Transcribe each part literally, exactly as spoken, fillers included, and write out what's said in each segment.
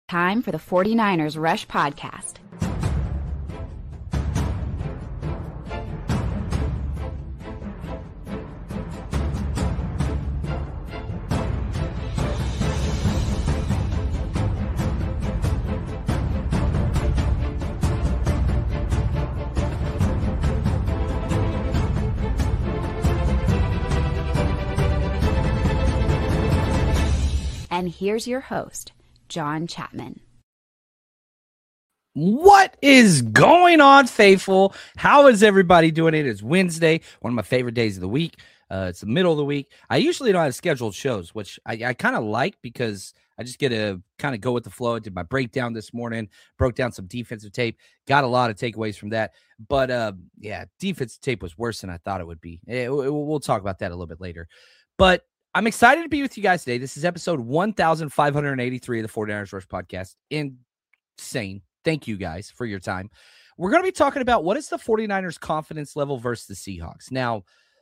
Time for the 49ers Rush Podcast. And here's your host, John Chapman. What is going on, faithful? How is everybody doing? It is Wednesday, one of my favorite days of the week. Uh, it's the middle of the week. I usually don't have scheduled shows, which I, I kind of like because I just get to kind of go with the flow. I did my breakdown this morning, broke down some defensive tape, got a lot of takeaways from that. But uh, yeah, defensive tape was worse than I thought it would be. It, it, we'll talk about that a little bit later. But I'm excited to be with you guys today. This is episode one thousand five hundred eighty-three of the 49ers Rush Podcast. Insane. Thank you guys for your time. We're going to be talking about what is the 49ers confidence level versus the Seahawks. Now,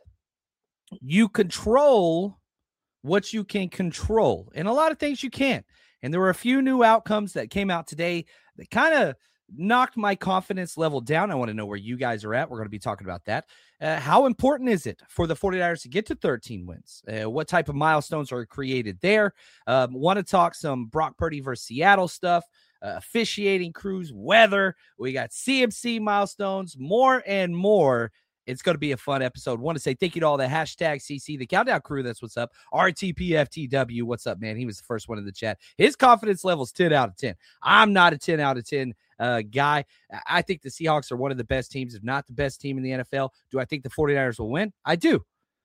you control what you can control, and a lot of things you can't. And there were a few new outcomes that came out today that kind of knocked my confidence level down. I want to know where you guys are at. We're going to be talking about that. Uh, how important is it for the 49ers to get to thirteen wins? Uh, what type of milestones are created there? Um, want to talk some Brock Purdy versus Seattle stuff, uh, officiating crews, weather. We got C M C milestones, more and more. It's going to be a fun episode. Want to say thank you to all the hashtag C C, the Countdown crew. That's what's up. R T P F T W. What's up, man? He was the first one in the chat. His confidence level is ten out of ten. I'm not a ten out of ten uh, guy. I think the Seahawks are one of the best teams, if not the best team in the N F L. Do I think the 49ers will win? I do.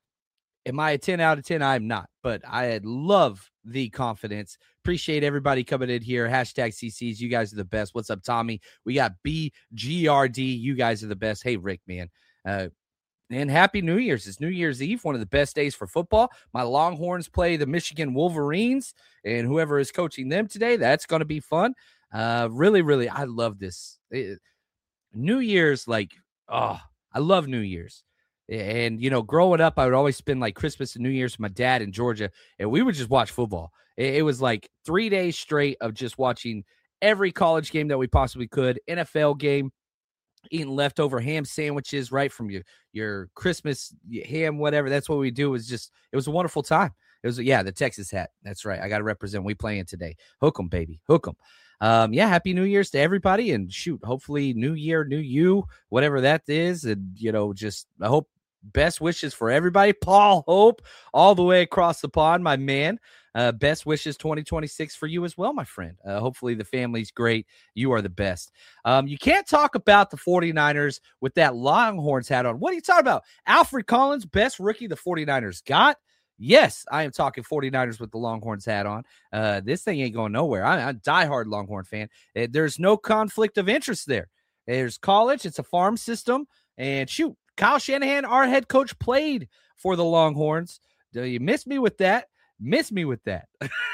Am I a ten out of ten? I'm not, but I love the confidence. Appreciate everybody coming in here. Hashtag C Cs. You guys are the best. What's up, Tommy? We got B G R D. You guys are the best. Hey, Rick, man. Uh, and happy New Year's. It's New Year's Eve, one of the best days for football. My Longhorns play the Michigan Wolverines, and whoever is coaching them today, that's going to be fun. Uh, really, really, I love this. It, New Year's, like, oh, I love New Year's. And, you know, growing up, I would always spend, like, Christmas and New Year's with my dad in Georgia, and we would just watch football. It, it was, like, three days straight of just watching every college game that we possibly could, N F L game, eating leftover ham sandwiches right from your your Christmas ham, whatever. That's what we do. It was just, it was a wonderful time. It was, yeah, the Texas hat. That's right. I got to represent. We playing today. Hook 'em, baby. Hook 'em. Um, yeah, happy New Year's to everybody. And shoot, hopefully new year, new you, whatever that is. And, you know, just I hope best wishes for everybody. Paul Hope all the way across the pond, my man. Uh, best wishes twenty twenty-six for you as well, my friend. Uh, hopefully the family's great. You are the best. Um, you can't talk about the 49ers with that Longhorns hat on. What are you talking about? Alfred Collins, best rookie the 49ers got? Yes, I am talking 49ers with the Longhorns hat on. Uh, this thing ain't going nowhere. I, I'm a diehard Longhorn fan. Uh, there's no conflict of interest there. There's college. It's a farm system. And shoot, Kyle Shanahan, our head coach, played for the Longhorns. Do you miss me with that? Miss me with that.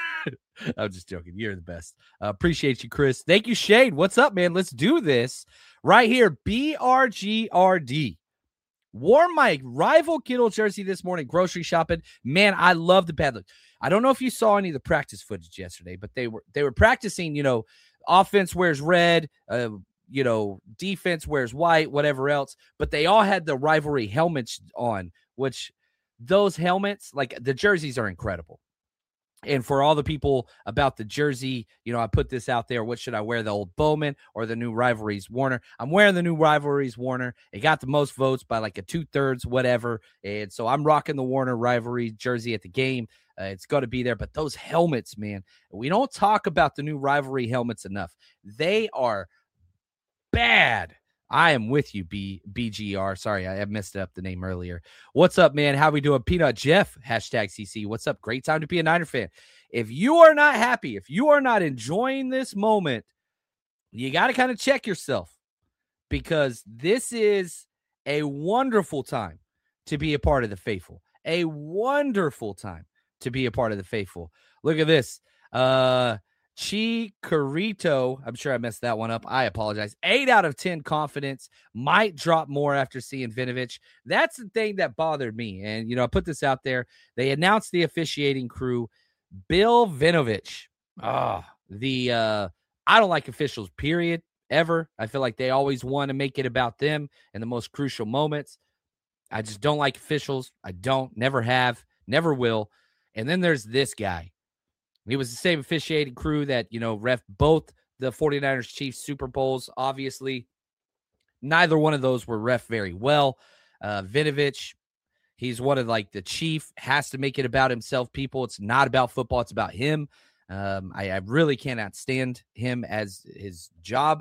I'm just joking. You're the best. Uh, appreciate you, Chris. Thank you, Shade. What's up, man? Let's do this right here. B R G R D. Wore my rival Kittle jersey this morning, grocery shopping. Man, I love the bad look. I don't know if you saw any of the practice footage yesterday, but they were they were practicing, you know, offense wears red, uh, you know, defense wears white, whatever else. But they all had the rivalry helmets on, which those helmets, like the jerseys are incredible. And for all the people about the jersey, you know, I put this out there. What should I wear, the old Bowman or the new Rivalries Warner? I'm wearing the new Rivalries Warner. It got the most votes by like a two-thirds, whatever. And so I'm rocking the Warner Rivalry jersey at the game. Uh, it's going to be there. But those helmets, man, we don't talk about the new Rivalry helmets enough. They are bad. I am with you, B BGR. Sorry, I messed up the name earlier. What's up, man? How we doing? Peanut Jeff, hashtag C C. What's up? Great time to be a Niner fan. If you are not happy, if you are not enjoying this moment, you got to kind of check yourself, because this is a wonderful time to be a part of the faithful. A wonderful time to be a part of the faithful. Look at this. Uh, Chikorito, I'm sure I messed that one up. I apologize. Eight out of ten confidence. Might drop more after seeing Vinovich. That's the thing that bothered me. And, you know, I put this out there. They announced the officiating crew. Bill Vinovich. Oh, The uh, I don't like officials, period, ever. I feel like they always want to make it about them in the most crucial moments. I just don't like officials. I don't, never have, never will. And then there's this guy. He was the same officiating crew that, you know, ref both the 49ers Chiefs Super Bowls. Obviously, neither one of those were ref very well. Uh, Vinovich, he's one of like the chief, has to make it about himself, people. It's not about football. It's about him. Um, I, I really cannot stand him as his job.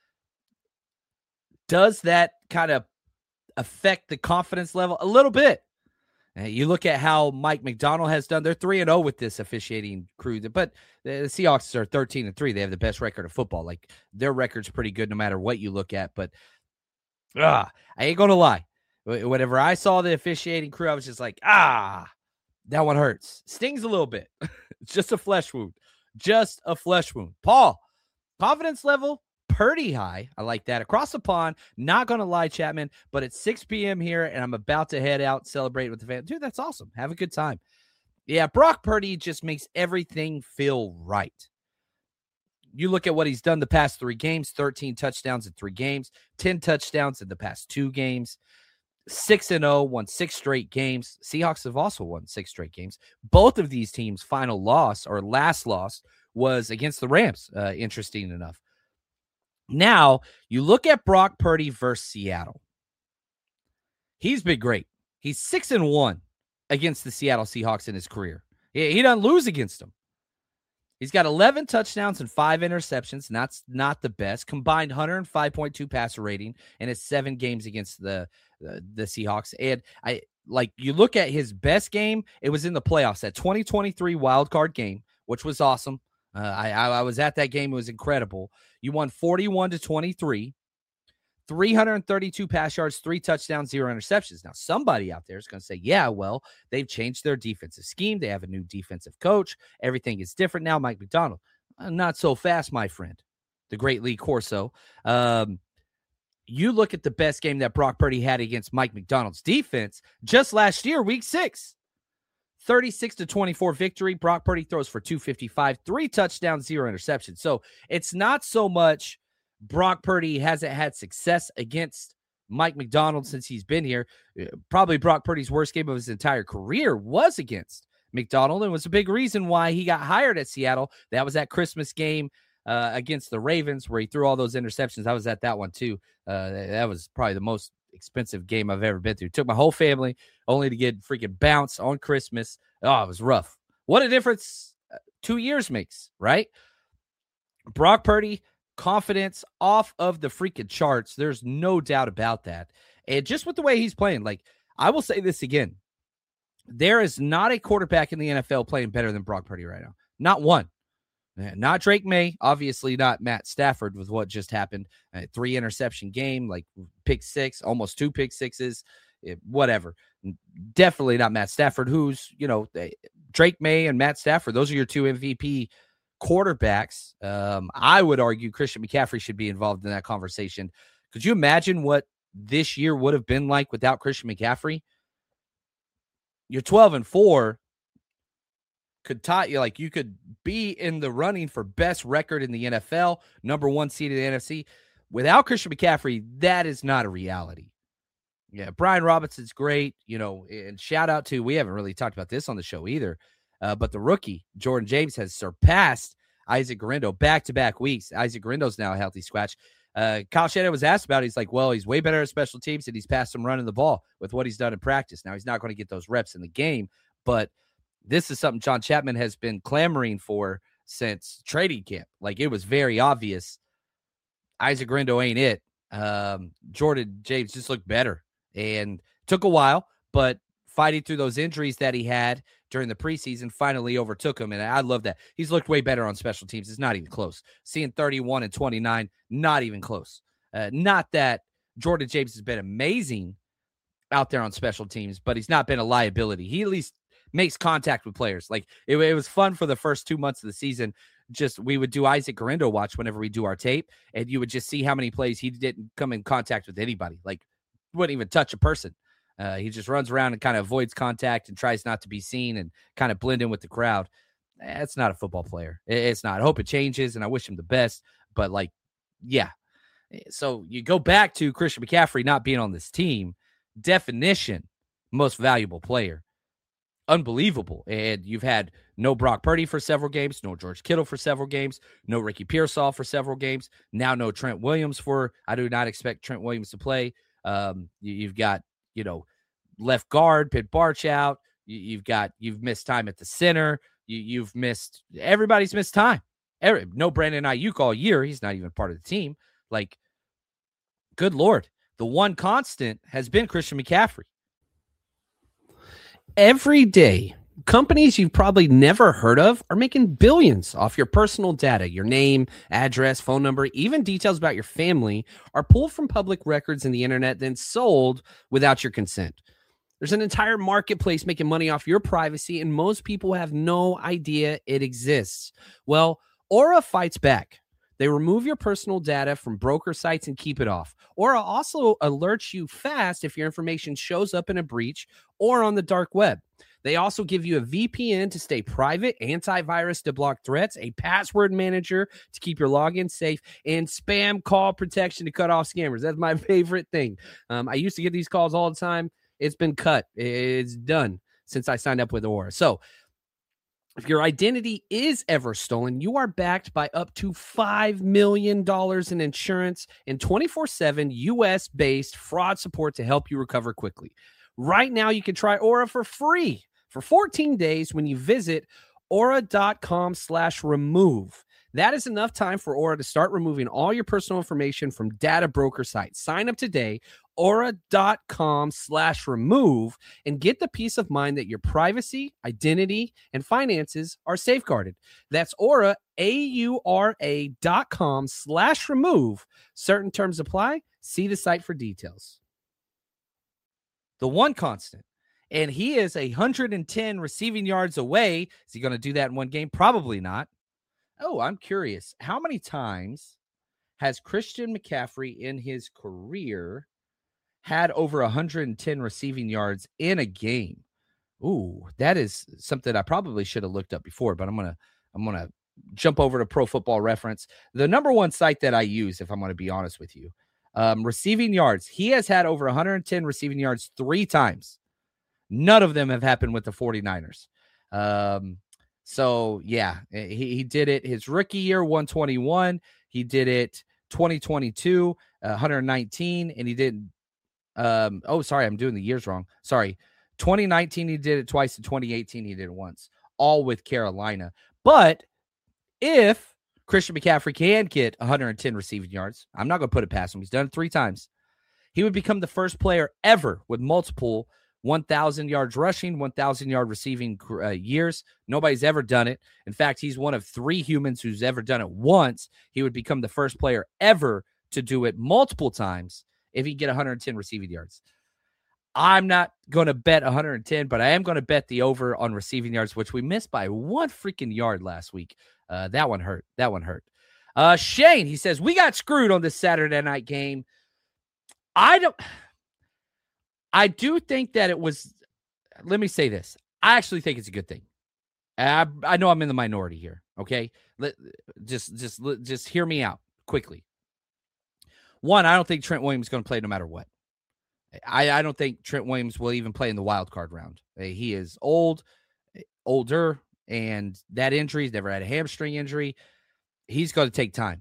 Does that kind of affect the confidence level? A little bit. Uh, you look at how Mike Macdonald has done. They're three and oh with this officiating crew, but the Seahawks are thirteen and three. They have the best record of football. Like, their record's pretty good no matter what you look at. But uh, I ain't going to lie. Whenever I saw the officiating crew, I was just like, ah, that one hurts. Stings a little bit. It's just a flesh wound. Just a flesh wound. Paul, confidence level, pretty high. I like that. Across the pond, not going to lie, Chapman, but it's six p.m. here, and I'm about to head out and celebrate with the fans. Dude, that's awesome. Have a good time. Yeah, Brock Purdy just makes everything feel right. You look at what he's done the past three games, thirteen touchdowns in three games, ten touchdowns in the past two games, six and oh, won six straight games. Seahawks have also won six straight games. Both of these teams' final loss or last loss was against the Rams, uh, interesting enough. Now, you look at Brock Purdy versus Seattle. He's been great. He's six and one against the Seattle Seahawks in his career. He, he doesn't lose against them. He's got eleven touchdowns and five interceptions. That's not the best. Combined one oh five point two passer rating in his seven games against the, the, the Seahawks. And I like you look at his best game, it was in the playoffs, that twenty twenty-three wild card game, which was awesome. Uh, I, I I was at that game. It was incredible. You won forty-one to twenty-three, three hundred thirty-two pass yards, three touchdowns, zero interceptions. Now, somebody out there is going to say, yeah, well, they've changed their defensive scheme. They have a new defensive coach. Everything is different now. Mike Macdonald, uh, not so fast, my friend. The great Lee Corso. Um, you look at the best game that Brock Purdy had against Mike Macdonald's defense just last year, week six. thirty-six to twenty-four victory. Brock Purdy throws for two fifty-five, three touchdowns, zero interceptions. So it's not so much Brock Purdy hasn't had success against Mike Macdonald since he's been here. Probably Brock Purdy's worst game of his entire career was against Macdonald, and was a big reason why he got hired at Seattle. That was that Christmas game uh, against the Ravens where he threw all those interceptions. I was at that one too. Uh, that was probably the most expensive game I've ever been through. Took my whole family only to get freaking bounced on Christmas. Oh, it was rough. What a difference two years makes, right? Brock Purdy, confidence off of the freaking charts. There's no doubt about that. And just with the way he's playing, like, I will say this again. There is not a quarterback in the N F L playing better than Brock Purdy right now. Not one. Not Drake May, obviously not Matt Stafford with what just happened. A three interception game, like pick six, almost two pick sixes, whatever. Definitely not Matt Stafford, who's, you know, Drake May and Matt Stafford. Those are your two M V P quarterbacks. Um, I would argue Christian McCaffrey should be involved in that conversation. Could you imagine what this year would have been like without Christian McCaffrey? You're twelve and four. Could tie you like you could be in the running for best record in the N F L, number one seed in the N F C. Without Christian McCaffrey, that is not a reality. Yeah, Brian Robinson's great, you know, and shout out to, we haven't really talked about this on the show either, uh, but the rookie, Jordan James, has surpassed Isaac Guerendo back-to-back weeks. Isaac Guerendo's now a healthy scratch. Uh, Kyle Shanahan was asked about it. He's like, well, he's way better at special teams, and he's passed him running the ball with what he's done in practice. Now, he's not going to get those reps in the game, but this is something John Chapman has been clamoring for since trading camp. Like, it was very obvious Isaac Guerendo ain't it. Um, Jordan James just looked better, and took a while, but fighting through those injuries that he had during the preseason finally overtook him, and I love that. He's looked way better on special teams. It's not even close. Seeing thirty-one and twenty-nine, not even close. Uh, not that Jordan James has been amazing out there on special teams, but he's not been a liability. He at least makes contact with players. Like, it, it was fun for the first two months of the season. Just, we would do Isaac Guerendo watch whenever we do our tape, and you would just see how many plays he didn't come in contact with anybody. Like, wouldn't even touch a person. Uh, he just runs around and kind of avoids contact and tries not to be seen and kind of blend in with the crowd. That's not a football player. It's not. I hope it changes, and I wish him the best. But, like, yeah. So you go back to Christian McCaffrey not being on this team. Definition, most valuable player. Unbelievable. And you've had no Brock Purdy for several games, no George Kittle for several games, no Ricky Pearsall for several games. Now no Trent Williams for, I do not expect Trent Williams to play. Um, you, you've got, you know, left guard, Pitt Barch out. You, you've got, you've missed time at the center. You, you've missed, everybody's missed time. Every, no Brandon Ayuk all year. He's not even part of the team. Like, good Lord. The one constant has been Christian McCaffrey. Every day, companies you've probably never heard of are making billions off your personal data. Your name, address, phone number, even details about your family are pulled from public records in the internet, then sold without your consent. There's an entire marketplace making money off your privacy, and most people have no idea it exists. Well, Aura fights back. They remove your personal data from broker sites and keep it off. Aura also alerts you fast if your information shows up in a breach or on the dark web. They also give you a V P N to stay private, antivirus to block threats, a password manager to keep your login safe, and spam call protection to cut off scammers. That's my favorite thing. Um, I used to get these calls all the time. It's been cut. It's done since I signed up with Aura. So if your identity is ever stolen, you are backed by up to five million dollars in insurance and twenty-four seven U S-based fraud support to help you recover quickly. Right now, you can try Aura for free for fourteen days when you visit aura.com slash remove. That is enough time for Aura to start removing all your personal information from data broker sites. Sign up today, aura.com slash remove, and get the peace of mind that your privacy, identity, and finances are safeguarded. That's Aura, A-U-R-A dot com slash remove. Certain terms apply. See the site for details. The one constant. And he is one hundred ten receiving yards away. Is he going to do that in one game? Probably not. Oh, I'm curious. How many times has Christian McCaffrey in his career had over one hundred ten receiving yards in a game? Ooh, that is something I probably should have looked up before, but I'm going to I'm going to jump over to Pro Football Reference. The number one site that I use, if I'm going to be honest with you, um, receiving yards. He has had over one hundred ten receiving yards three times. None of them have happened with the 49ers. Um, So, yeah, he, he did it his rookie year, one twenty-one. He did it twenty twenty-two, uh, one hundred nineteen. And he did, um, oh, sorry, I'm doing the years wrong. Sorry. twenty nineteen, he did it twice. In twenty eighteen, he did it once, all with Carolina. But if Christian McCaffrey can get one hundred ten receiving yards, I'm not going to put it past him. He's done it three times. He would become the first player ever with multiple one thousand yards rushing, one thousand yard receiving uh, years. Nobody's ever done it. In fact, he's one of three humans who's ever done it once. He would become the first player ever to do it multiple times if he get one hundred ten receiving yards. I'm not going to bet one hundred ten, but I am going to bet the over on receiving yards, which we missed by one freaking yard last week. Uh, that one hurt. That one hurt. Uh, Shane, he says, we got screwed on this Saturday night game. I don't... I do think that it was, let me say this. I actually think it's a good thing. I, I know I'm in the minority here. Okay. Let, just, just, just hear me out quickly. One, I don't think Trent Williams is going to play no matter what. I, I don't think Trent Williams will even play in the wild card round. He is old, older, and that injury, he's never had a hamstring injury. He's going to take time.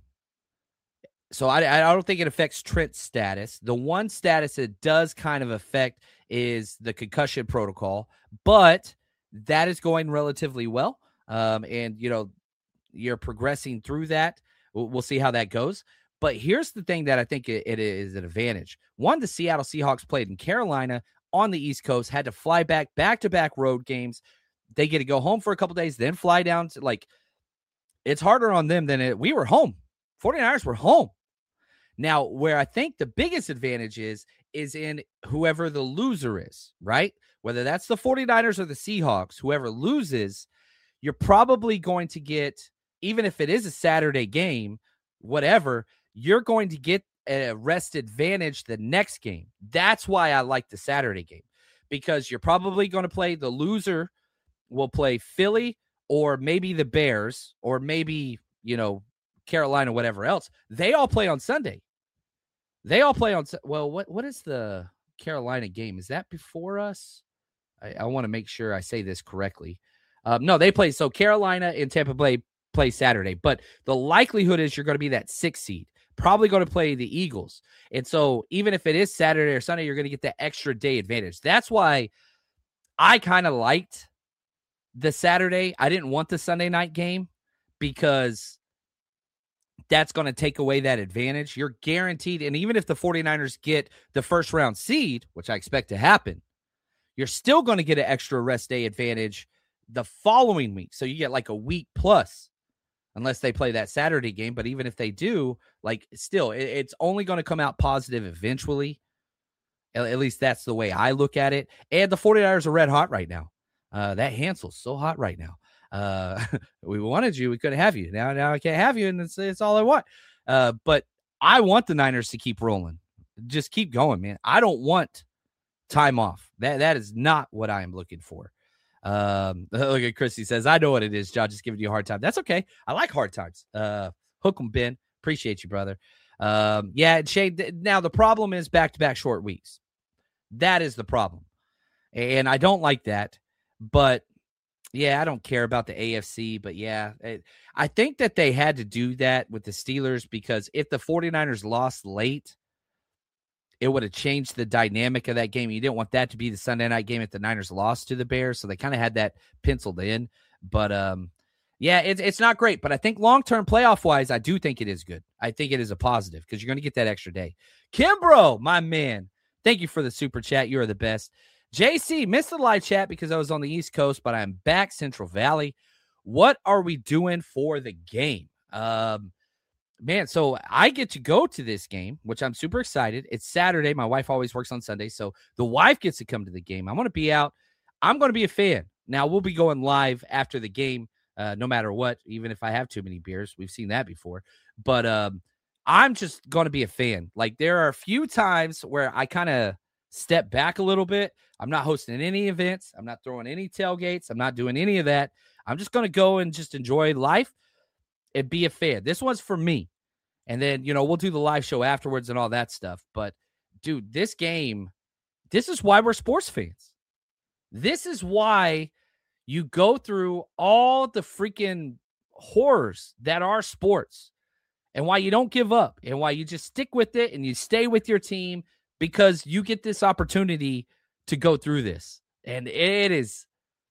So I, I don't think it affects Trent's status. The one status it does kind of affect is the concussion protocol, but that is going relatively well. Um, and, you know, you're progressing through that. We'll, we'll see how that goes. But here's the thing that I think it, it is an advantage. One, the Seattle Seahawks played in Carolina on the East Coast, had to fly back, back-to-back road games. They get to go home for a couple days, then fly down to, like, it's harder on them than it. We were home. 49ers were home. Now, where I think the biggest advantage is, is in whoever the loser is, right? Whether that's the 49ers or the Seahawks, whoever loses, you're probably going to get, even if it is a Saturday game, whatever, you're going to get a rest advantage the next game. That's why I like the Saturday game, because you're probably going to play, the loser will play Philly or maybe the Bears, or maybe, you know, Carolina, whatever else, they all play on Sunday. They all play on, well, what what is the Carolina game? Is that before us? I, I want to make sure I say this correctly. Um, no, they play, so Carolina and Tampa Bay play Saturday, but the likelihood is you're going to be that sixth seed, probably going to play the Eagles. And so even if it is Saturday or Sunday, you're going to get that extra day advantage. That's why I kind of liked the Saturday. I didn't want the Sunday night game because that's going to take away that advantage. You're guaranteed. And even if the 49ers get the first round seed, which I expect to happen, you're still going to get an extra rest day advantage the following week. So you get like a week plus, unless they play that Saturday game. But even if they do, like, still, it, it's only going to come out positive eventually. At, at least that's the way I look at it. And the 49ers are red hot right now. Uh, that Hansel's so hot right now. Uh, we wanted you. We couldn't have you. Now, now I can't have you, and it's, it's all I want. Uh, but I want the Niners to keep rolling. Just keep going, man. I don't want time off. That That is not what I am looking for. Um, look at Christy says, I know what it is, John, just giving you a hard time. That's okay. I like hard times. Uh, hook 'em, Ben. Appreciate you, brother. Um, yeah, Shane, th- now the problem is back-to-back short weeks. That is the problem. And I don't like that. But, yeah, I don't care about the A F C. But, yeah, it, I think that they had to do that with the Steelers because if the 49ers lost late, it would have changed the dynamic of that game. You didn't want that to be the Sunday night game if the Niners lost to the Bears. So they kind of had that penciled in. But, um, yeah, it's it's not great. But I think long-term playoff-wise, I do think it is good. I think it is a positive because you're going to get that extra day. Kimbro, my man, thank you for the super chat. You are the best. J C, missed the live chat because I was on the East Coast, but I'm back Central Valley. What are we doing for the game? Um, man, so I get to go to this game, which I'm super excited. It's Saturday. My wife always works on Sunday, so the wife gets to come to the game. I want to be out. I'm going to be a fan. Now, we'll be going live after the game, uh, no matter what, even if I have too many beers. We've seen that before. But um, I'm just going to be a fan. Like, there are a few times where I kind of step back a little bit. I'm not hosting any events. I'm not throwing any tailgates. I'm not doing any of that. I'm just going to go and just enjoy life and be a fan. This one's for me. And then, you know, we'll do the live show afterwards and all that stuff. But, dude, this game, this is why we're sports fans. This is why you go through all the freaking horrors that are sports and why you don't give up and why you just stick with it and you stay with your team because you get this opportunity to go through this. And it is,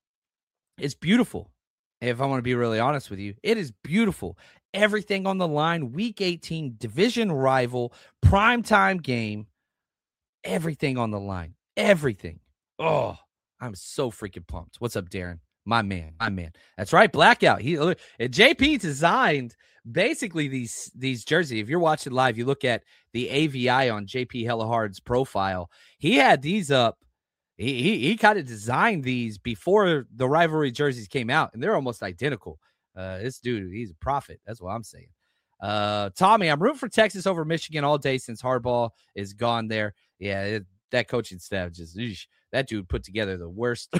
it's beautiful. If I want to be really honest with you, it is beautiful. Everything on the line, week eighteen, division rival, primetime game, everything on the line, everything. Oh, I'm so freaking pumped. What's up, Darren? My man, my man. That's right, Blackout. He J P designed basically these these jerseys. If you're watching live, you look at the A V I on J P Hellahard's profile. He had these up. He he, he kind of designed these before the rivalry jerseys came out, and they're almost identical. Uh, this dude, he's a prophet. That's what I'm saying. Uh, Tommy, I'm rooting for Texas over Michigan all day since Harbaugh is gone there. Yeah, it, that coaching staff just, eesh, that dude put together the worst.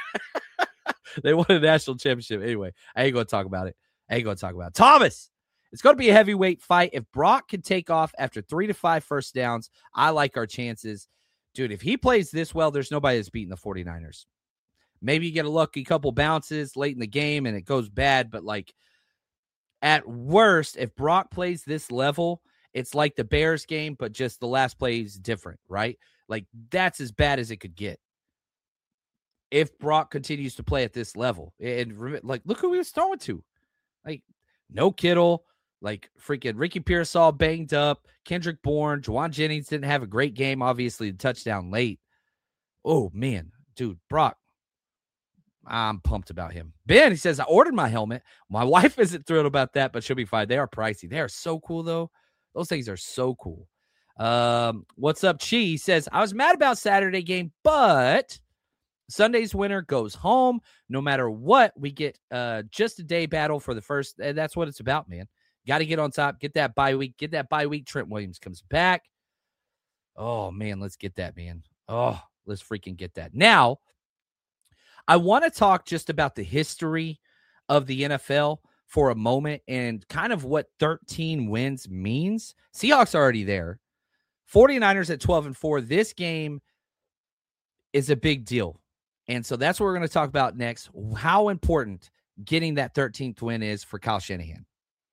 They won a national championship. Anyway, I ain't going to talk about it. I ain't going to talk about it. Thomas, it's going to be a heavyweight fight. If Brock can take off after three to five first downs, I like our chances. Dude, if he plays this well, there's nobody that's beating the 49ers. Maybe you get a lucky couple bounces late in the game and it goes bad, but like at worst, if Brock plays this level, it's like the Bears game, but just the last play is different, right? Like that's as bad as it could get. If Brock continues to play at this level, and like, look who he was throwing to, like no Kittle, like freaking Ricky Pearsall banged up, Kendrick Bourne, Juwan Jennings didn't have a great game, obviously the touchdown late. Oh man, dude, Brock. I'm pumped about him. Ben, he says, I ordered my helmet. My wife isn't thrilled about that, but she'll be fine. They are pricey. They are so cool, though. Those things are so cool. Um, what's up, Chi? He says, I was mad about Saturday game, but Sunday's winner goes home. No matter what, we get uh, just a day battle for the first. And that's what it's about, man. Got to get on top, get that bye week, get that bye week. Trent Williams comes back. Oh, man, let's get that, man. Oh, let's freaking get that. Now, I want to talk just about the history of the N F L for a moment and kind of what thirteen wins means. Seahawks are already there. 49ers at twelve and four. This game is a big deal. And so that's what we're going to talk about next. How important getting that thirteenth win is for Kyle Shanahan.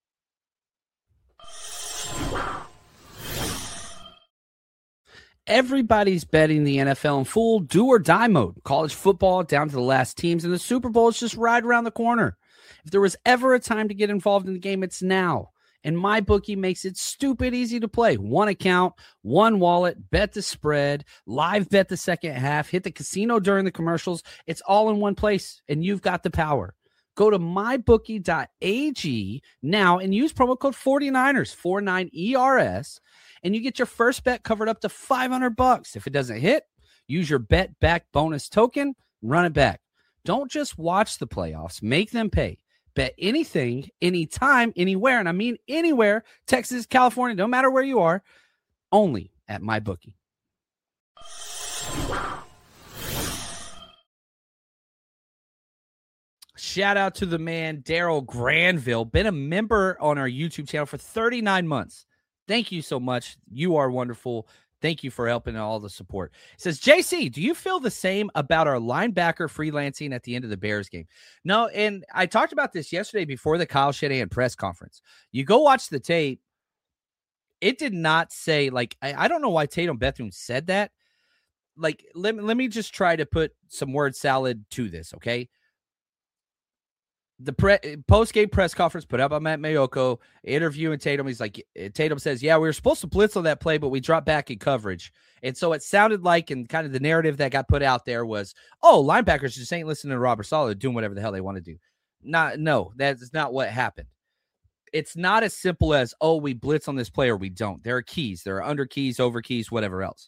Everybody's betting the N F L in full do or die mode. College football down to the last teams, and the Super Bowl is just right around the corner. If there was ever a time to get involved in the game, it's now. And MyBookie makes it stupid easy to play. One account, one wallet, bet the spread, live bet the second half, hit the casino during the commercials. It's all in one place, and you've got the power. Go to my bookie dot a g now and use promo code forty-niners, forty-nine E R S, and you get your first bet covered up to five hundred bucks. If it doesn't hit, use your bet back bonus token, run it back. Don't just watch the playoffs, make them pay. Bet anything, anytime, anywhere, and I mean anywhere, Texas, California, no matter where you are, only at MyBookie. Shout out to the man, Daryl Granville. Been a member on our YouTube channel for thirty-nine months. Thank you so much. You are wonderful. Thank you for helping and all the support. It says, J C, do you feel the same about our linebacker freelancing at the end of the Bears game? No, and I talked about this yesterday before the Kyle Shanahan press conference. You go watch the tape. It did not say, like, I, I don't know why Tatum Bethune said that. Like, let, let me just try to put some word salad to this, okay? The pre- post-game press conference put up by Matt Mayoko, interviewing Tatum. He's like, Tatum says, yeah, we were supposed to blitz on that play, but we dropped back in coverage. And so it sounded like, and kind of the narrative that got put out there was, oh, linebackers just ain't listening to Robert Saleh, doing whatever the hell they want to do. Not, no, that's not what happened. It's not as simple as, oh, we blitz on this play or we don't. There are keys. There are under keys, over keys, whatever else.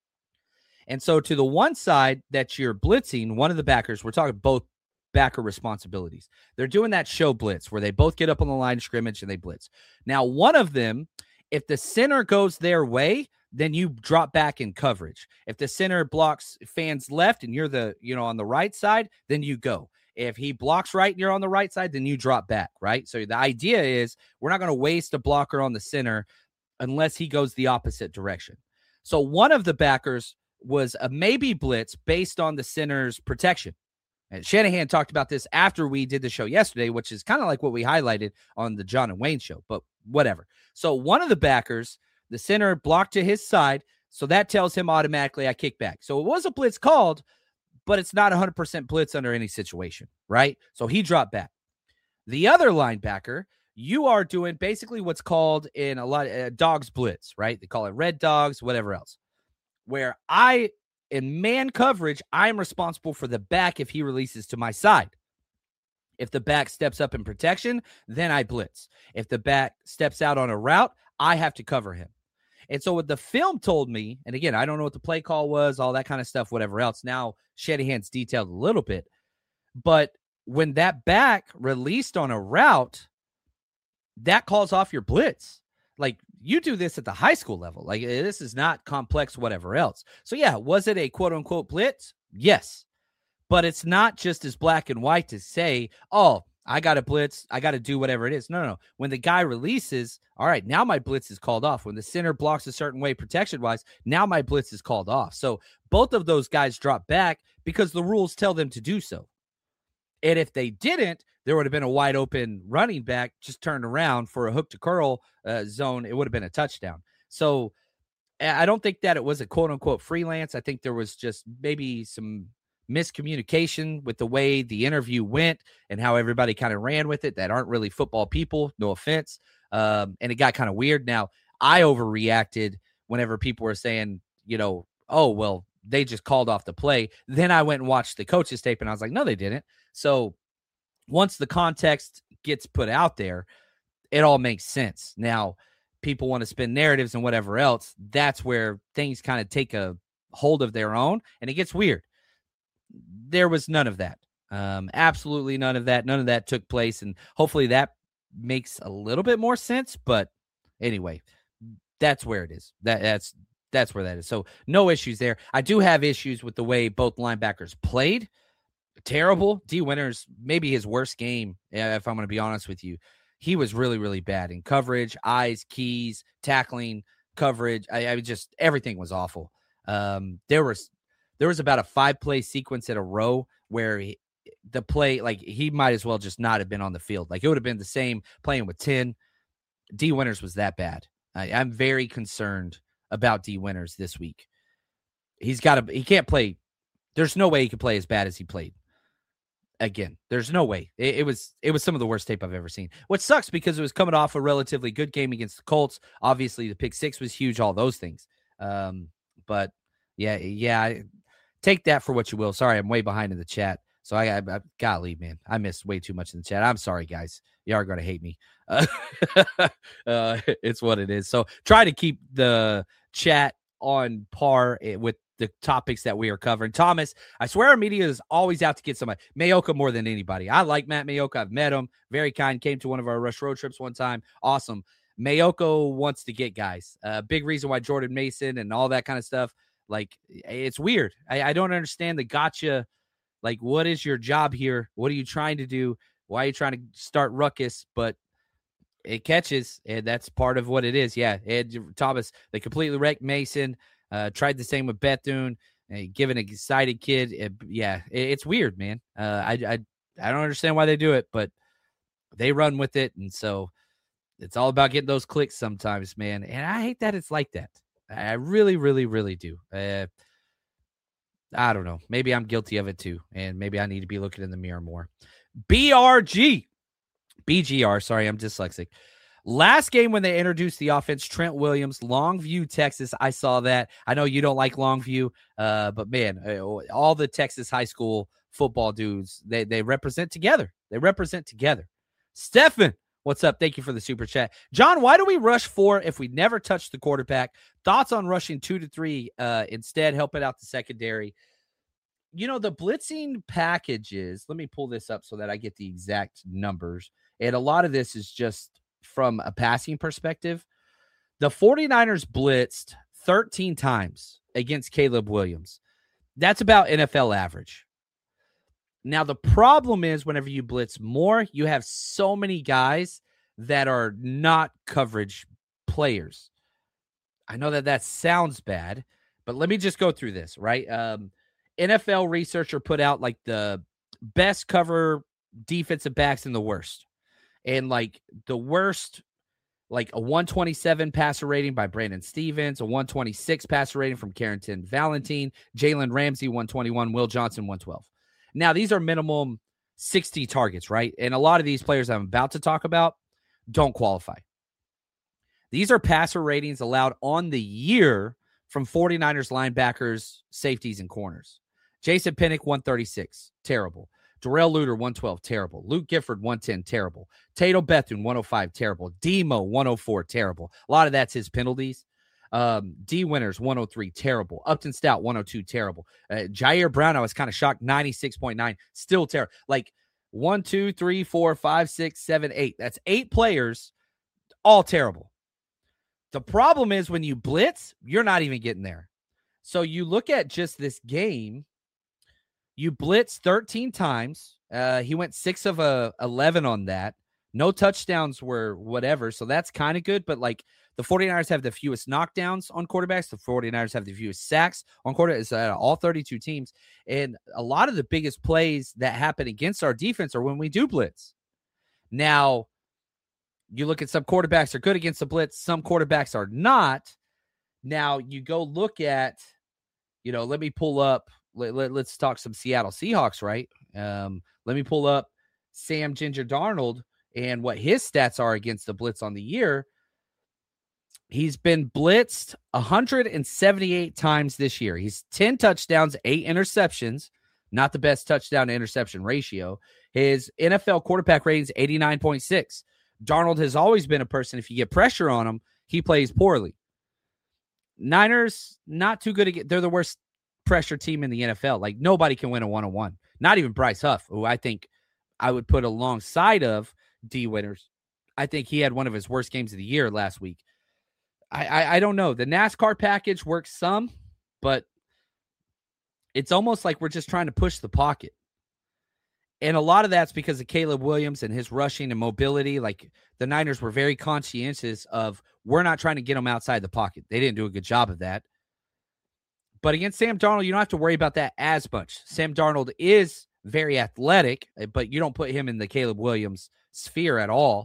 And so to the one side that you're blitzing, one of the backers, we're talking both backer responsibilities. They're doing that show blitz where they both get up on the line of scrimmage and they blitz. Now, one of them, if the center goes their way, then you drop back in coverage. If the center blocks fans left and you're the, you know, on the right side, then you go. If he blocks right and you're on the right side, then you drop back, right? So the idea is we're not going to waste a blocker on the center unless he goes the opposite direction. So one of the backers was a maybe blitz based on the center's protection. And Shanahan talked about this after we did the show yesterday, which is kind of like what we highlighted on the John and Wayne show, but whatever. So one of the backers, the center blocked to his side, so that tells him automatically I kick back. So it was a blitz called, but it's not one hundred percent blitz under any situation, right? So he dropped back. The other linebacker, you are doing basically what's called in a lot of uh, dogs blitz, right? They call it red dogs, whatever else, where I – in man coverage, I'm responsible for the back if he releases to my side. If the back steps up in protection, then I blitz. If the back steps out on a route, I have to cover him. And so what the film told me, and again, I don't know what the play call was, all that kind of stuff, whatever else. Now, Shanahan's detailed a little bit. But when that back released on a route, that calls off your blitz. Like, you do this at the high school level. Like, this is not complex, whatever else. So, yeah, was it a quote-unquote blitz? Yes. But it's not just as black and white to say, oh, I got to blitz, I got to do whatever it is. No, no, no. When the guy releases, all right, now my blitz is called off. When the center blocks a certain way protection-wise, now my blitz is called off. So both of those guys drop back because the rules tell them to do so. And if they didn't, there would have been a wide open running back just turned around for a hook to curl uh, zone. It would have been a touchdown. So I don't think that it was a quote unquote freelance. I think there was just maybe some miscommunication with the way the interview went and how everybody kind of ran with it that aren't really football people. No offense. Um, and it got kind of weird. Now, I overreacted whenever people were saying, you know, oh, well, they just called off the play. Then I went and watched the coach's tape and I was like, no, they didn't. So once the context gets put out there, it all makes sense. Now, people want to spin narratives and whatever else. That's where things kind of take a hold of their own and it gets weird. There was none of that. Um, absolutely none of that. None of that took place. And hopefully that makes a little bit more sense. But anyway, that's where it is. That that's That's where that is. So no issues there. I do have issues with the way both linebackers played. terrible. D Winters, maybe his worst game, if I'm going to be honest with you. He was really, really bad in coverage, eyes, keys, tackling, coverage. I, I just everything was awful. Um, there was there was about a five play sequence in a row where he, the play, like he might as well just not have been on the field. Like it would have been the same playing with ten. D Winters was that bad. I, I'm very concerned about D Winters this week. He's got to. He can't play. There's no way he could play as bad as he played. Again, there's no way. It, it was it was some of the worst tape I've ever seen. What sucks because it was coming off a relatively good game against the Colts. Obviously, the pick six was huge. All those things. Um, but yeah, yeah. Take that for what you will. Sorry, I'm way behind in the chat. So I, I, I gotta leave, man. I missed way too much in the chat. I'm sorry, guys. You are gonna hate me. Uh, uh, it's what it is. So try to keep the chat on par with the topics that we are covering. Thomas, I swear our media is always out to get somebody. Mayoka more than anybody. I like Matt Mayoka. I've met him. Very kind. Came to one of our Rush road trips one time. Awesome. Mayoka wants to get guys. Uh, big reason why Jordan Mason and all that kind of stuff. Like, it's weird. I, I don't understand the gotcha. Like, what is your job here? What are you trying to do? Why are you trying to start ruckus? But it catches, and that's part of what it is. Yeah, Ed Thomas, they completely wrecked Mason. Uh, tried the same with Bethune. Uh, give an excited kid. It, yeah, it, it's weird, man. Uh, I, I I don't understand why they do it, but they run with it, and so it's all about getting those clicks sometimes, man. And I hate that it's like that. I really, really, really do. Uh, I don't know. Maybe I'm guilty of it too, and maybe I need to be looking in the mirror more. B R G. B G R, sorry, I'm dyslexic. Last game when they introduced the offense, Trent Williams, Longview, Texas. I saw that. I know you don't like Longview, uh, but man, all the Texas high school football dudes, they, they represent together. They represent together. Stefan, what's up? Thank you for the super chat. John, why do we rush four if we never touch the quarterback? Thoughts on rushing two to three uh, instead, helping out the secondary? You know, the blitzing packages, let me pull this up so that I get the exact numbers. And a lot of this is just from a passing perspective. The 49ers blitzed thirteen times against Caleb Williams. That's about N F L average. Now, the problem is whenever you blitz more, you have so many guys that are not coverage players. I know that that sounds bad, but let me just go through this, right? Um, N F L researcher put out like the best cover defensive backs and the worst. And like the worst, like a one twenty-seven passer rating by Brandon Stevens, a one twenty-six passer rating from Carrington Valentine, Jalen Ramsey, one twenty-one, Will Johnson, one twelve. Now, these are minimum sixty targets, right? And a lot of these players I'm about to talk about don't qualify. These are passer ratings allowed on the year from 49ers linebackers, safeties, and corners. Jason Pinnock, one thirty-six, terrible. Darrell Luter, one twelve, terrible. Luke Gifford, one ten, terrible. Tato Bethune, one oh five, terrible. Demo, one oh four, terrible. A lot of that's his penalties. Um, D Winters, one oh three, terrible. Upton Stout, one oh two, terrible. Uh, Jair Brown, I was kind of shocked, ninety-six point nine, still terrible. Like one, two, three, four, five, six, seven, eight. That's eight players, all terrible. The problem is when you blitz, you're not even getting there. So you look at just this game, you blitz thirteen times. Uh, he went six of uh, eleven on that. No touchdowns were whatever, so that's kind of good. But, like, the 49ers have the fewest knockdowns on quarterbacks. The 49ers have the fewest sacks on quarterbacks out of all thirty-two teams. And a lot of the biggest plays that happen against our defense are when we do blitz. Now, you look at some quarterbacks are good against the blitz. Some quarterbacks are not. Now, you go look at, you know, let me pull up. Let, let, let's talk some Seattle Seahawks, right? Um, let me pull up Sam Ginger Darnold and what his stats are against the blitz on the year. He's been blitzed one hundred seventy-eight times this year. He's ten touchdowns, eight interceptions. Not the best touchdown to interception ratio. His N F L quarterback rating is eighty-nine point six. Darnold has always been a person, if you get pressure on him, he plays poorly. Niners, not too good again. They're the worst pressure team in the N F L. Like, nobody can win a one-on-one. Not even Bryce Huff, who I think I would put alongside of D Winters. I think he had one of his worst games of the year last week. I, I, I don't know. The NASCAR package works some, but it's almost like we're just trying to push the pocket. And a lot of that's because of Caleb Williams and his rushing and mobility. Like the Niners were very conscientious of, we're not trying to get him outside the pocket. They didn't do a good job of that. But against Sam Darnold, you don't have to worry about that as much. Sam Darnold is very athletic, but you don't put him in the Caleb Williams sphere at all.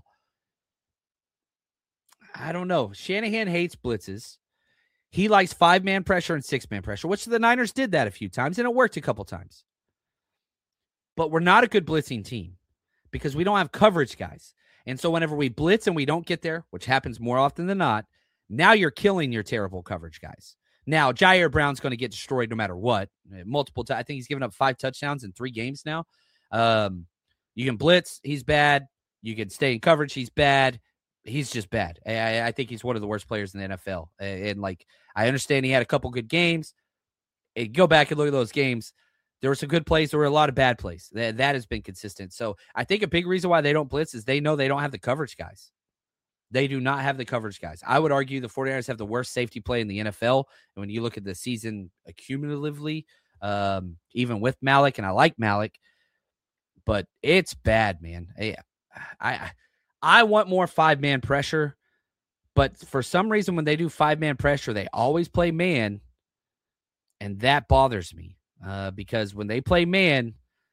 I don't know. Shanahan hates blitzes. He likes five-man pressure and six-man pressure, which the Niners did that a few times, and it worked a couple times. But we're not a good blitzing team because we don't have coverage guys. And so whenever we blitz and we don't get there, which happens more often than not, now you're killing your terrible coverage guys. Now, Jair Brown's going to get destroyed no matter what. Multiple times. I think he's given up five touchdowns in three games now. Um, you can blitz. He's bad. You can stay in coverage. He's bad. He's just bad. I, I think he's one of the worst players in the N F L. And, and like, I understand he had a couple good games. And go back and look at those games. There were some good plays. There were a lot of bad plays. That, that has been consistent. So I think a big reason why they don't blitz is they know they don't have the coverage guys. They do not have the coverage guys. I would argue the 49ers have the worst safety play in the N F L. And when you look at the season accumulatively, um, even with Malik, and I like Malik, but it's bad, man. I, I, I want more five-man pressure, but for some reason when they do five-man pressure, they always play man, and that bothers me uh, because when they play man,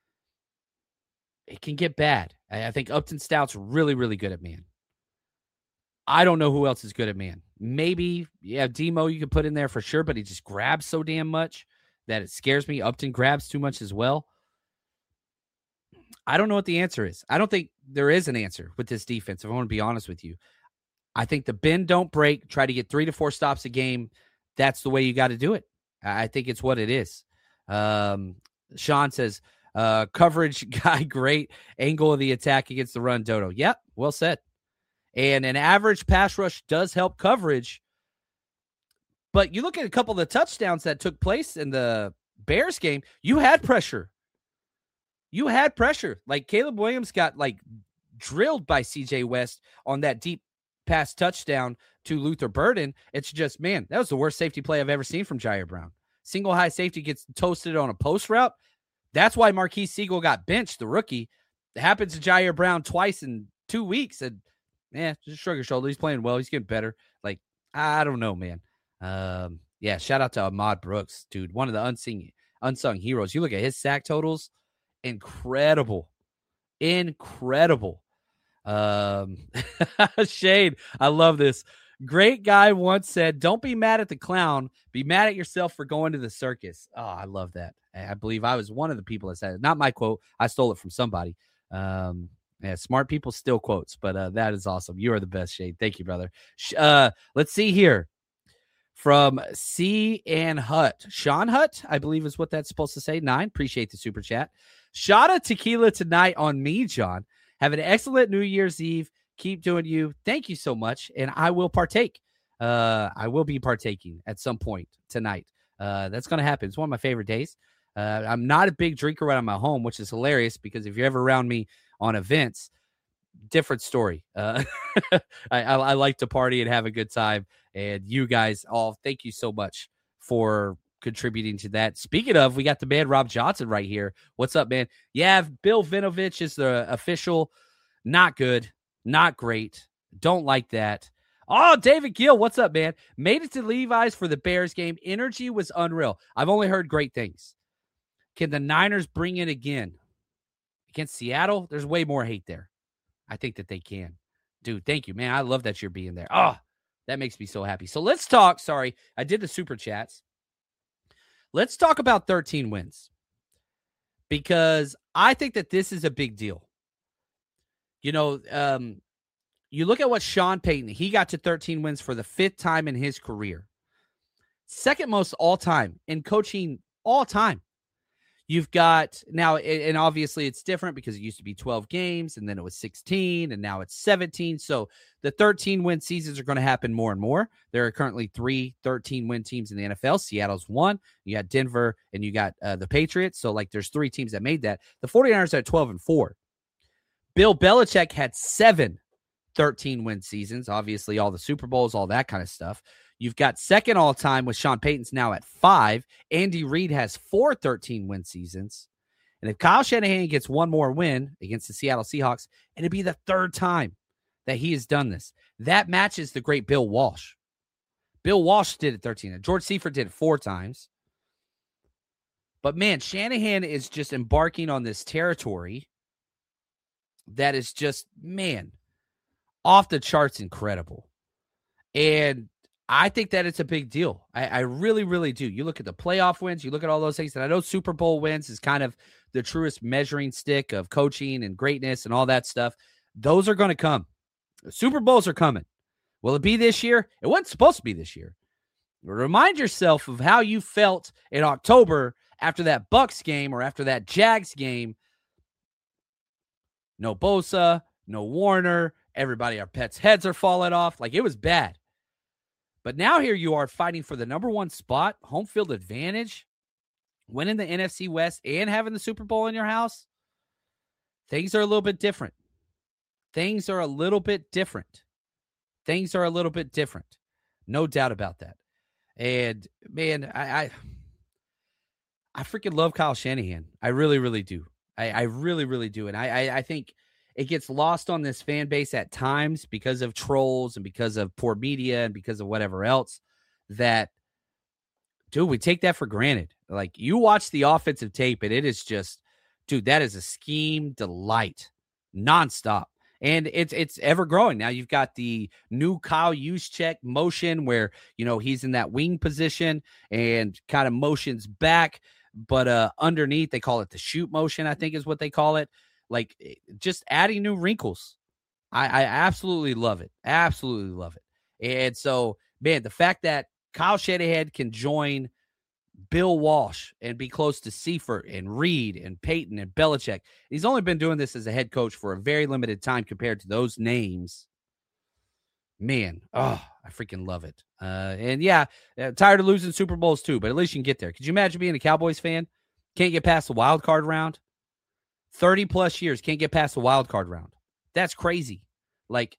it can get bad. I, I think Upton Stout's really, really good at man. I don't know who else is good at man. Maybe, yeah, Demo you can put in there for sure, but he just grabs so damn much that it scares me. Upton grabs too much as well. I don't know what the answer is. I don't think there is an answer with this defense, if I want to be honest with you. I think the bend, don't break, try to get three to four stops a game. That's the way you got to do it. I think it's what it is. Um, Sean says, uh, coverage guy, great angle of the attack against the run, Dodo. Yep, well said. And an average pass rush does help coverage. But you look at a couple of the touchdowns that took place in the Bears game, you had pressure. You had pressure. Like Caleb Williams got like drilled by C J West on that deep pass touchdown to Luther Burden. It's just, man, that was the worst safety play I've ever seen from Jair Brown. Single high safety gets toasted on a post route. That's why Marquise Siegel got benched, the rookie. It happened to Jair Brown twice in two weeks. And yeah, just shrug your shoulder. He's playing well. He's getting better. Like, I don't know, man. Um, yeah, shout out to Ahmad Brooks, dude. One of the unsung, unsung heroes. You look at his sack totals, incredible. Incredible. Um, Shade, I love this. Great guy once said, don't be mad at the clown. Be mad at yourself for going to the circus. Oh, I love that. I believe I was one of the people that said it. Not my quote. I stole it from somebody. Um, Yeah, smart people steal quotes, but uh, that is awesome. You are the best, Shade. Thank you, brother. Uh, let's see here. From C. and Hutt. Sean Hutt, I believe is what that's supposed to say. Nine. Appreciate the super chat. Shot of tequila tonight on me, John. Have an excellent New Year's Eve. Keep doing you. Thank you so much, and I will partake. Uh, I will be partaking at some point tonight. Uh, that's going to happen. It's one of my favorite days. Uh, I'm not a big drinker when I'm at home, which is hilarious because if you're ever around me on events, different story. Uh, I, I, I like to party and have a good time. And you guys all, thank you so much for contributing to that. Speaking of, we got the man Rob Johnson right here. What's up, man? Yeah, Bill Vinovich is the official. Not good. Not great. Don't like that. Oh, David Gill, what's up, man? Made it to Levi's for the Bears game. Energy was unreal. I've only heard great things. Can the Niners bring it again? Against Seattle, there's way more hate there. I think that they can. Dude, thank you, man. I love that you're being there. Oh, that makes me so happy. So let's talk. Sorry, I did the super chats. Let's talk about thirteen wins because I think that this is a big deal. You know, um, you look at what Sean Payton, he got to thirteen wins for the fifth time in his career. Second most all time in coaching all time. You've got now, and obviously it's different because it used to be twelve games and then it was sixteen and now it's seventeen. So the thirteen win seasons are going to happen more and more. There are currently three thirteen win teams in the N F L. Seattle's one. You got Denver and you got uh, the Patriots. So like there's three teams that made that. The 49ers are at twelve and four. Bill Belichick had seven thirteen win seasons. Obviously all the Super Bowls, all that kind of stuff. You've got second all-time with Sean Payton's now at five. Andy Reid has four thirteen win seasons. And if Kyle Shanahan gets one more win against the Seattle Seahawks, it'd be the third time that he has done this. That matches the great Bill Walsh. Bill Walsh did it thirteen. George Seifert did it four times. But, man, Shanahan is just embarking on this territory that is just, man, off the charts incredible. And I think that it's a big deal. I, I really, really do. You look at the playoff wins, you look at all those things, and I know Super Bowl wins is kind of the truest measuring stick of coaching and greatness and all that stuff. Those are going to come. The Super Bowls are coming. Will it be this year? It wasn't supposed to be this year. Remind yourself of how you felt in October after that Bucks game or after that Jags game. No Bosa, no Warner. Everybody, our pets' heads are falling off. Like, it was bad. But now here you are fighting for the number one spot, home field advantage, winning the N F C West and having the Super Bowl in your house. Things are a little bit different. Things are a little bit different. Things are a little bit different. No doubt about that. And, man, I I, I freaking love Kyle Shanahan. I really, really do. I, I really, really do. And I, I, I think it gets lost on this fan base at times because of trolls and because of poor media and because of whatever else that, dude, we take that for granted. Like, you watch the offensive tape and it is just, dude, that is a scheme delight nonstop. And it's it's ever growing. Now you've got the new Kyle Juszczyk motion where, you know, he's in that wing position and kind of motions back, but uh, underneath they call it the shoot motion, I think is what they call it. Like, just adding new wrinkles. I, I absolutely love it. Absolutely love it. And so, man, the fact that Kyle Shanahan can join Bill Walsh and be close to Seifert and Reed and Peyton and Belichick. He's only been doing this as a head coach for a very limited time compared to those names. Man, oh, I freaking love it. Uh, and yeah, uh, tired of losing Super Bowls too, but at least you can get there. Could you imagine being a Cowboys fan? Can't get past the wild card round? thirty plus years, can't get past the wild card round. That's crazy. Like,